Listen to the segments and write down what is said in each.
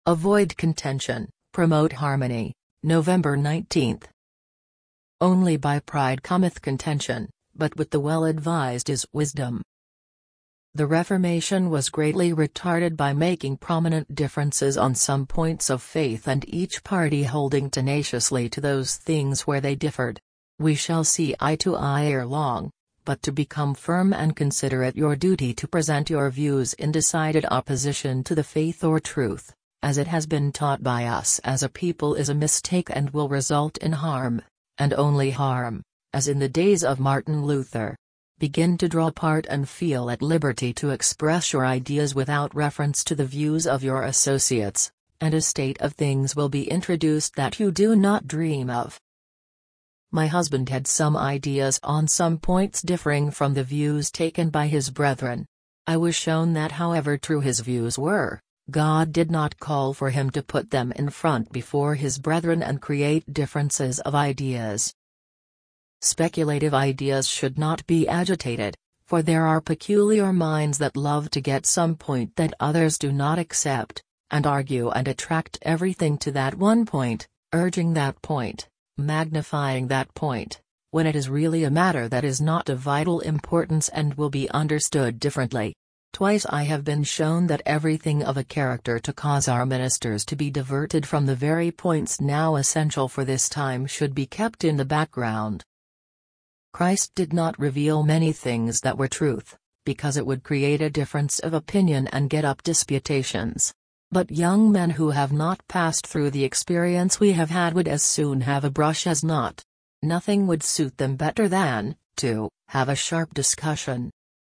Avoid contention, promote harmony. November 19. Only by pride cometh contention, but with the well-advised is wisdom. The Reformation was greatly retarded by making prominent differences on some points of faith and each party holding tenaciously to those things where they differed. We shall see eye to eye ere long, but to become firm and consider it your duty to present your views in decided opposition to the faith or truth, as it has been taught by us as a people, is a mistake and will result in harm, and only harm, as in the days of Martin Luther. Begin to draw part and feel at liberty to express your ideas without reference to the views of your associates, and a state of things will be introduced that you do not dream of. My husband had some ideas on some points differing from the views taken by his brethren. I was shown that however true his views were, God did not call for him to put them in front before his brethren and create differences of ideas. Speculative ideas should not be agitated, for there are peculiar minds that love to get some point that others do not accept, and argue and attract everything to that one point, urging that point, magnifying that point, when it is really a matter that is not of vital importance and will be understood differently. Twice I have been shown that everything of a character to cause our ministers to be diverted from the very points now essential for this time should be kept in the background. Christ did not reveal many things that were truth, because it would create a difference of opinion and get up disputations. But young men who have not passed through the experience we have had would as soon have a brush as not. Nothing would suit them better than to have a sharp discussion.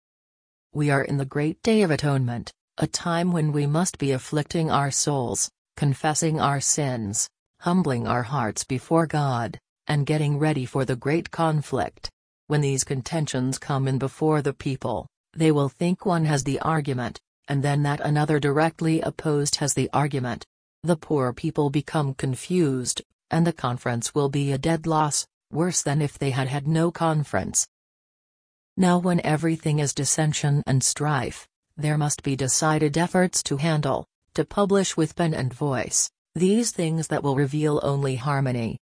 We are in the great day of atonement, a time when we must be afflicting our souls, confessing our sins, humbling our hearts before God, and getting ready for the great conflict. When these contentions come in before the people, they will think one has the argument, and then that another directly opposed has the argument. The poor people become confused, and the conference will be a dead loss, worse than if they had had no conference. Now when everything is dissension and strife, there must be decided efforts to handle, to publish with pen and voice, these things that will reveal only harmony,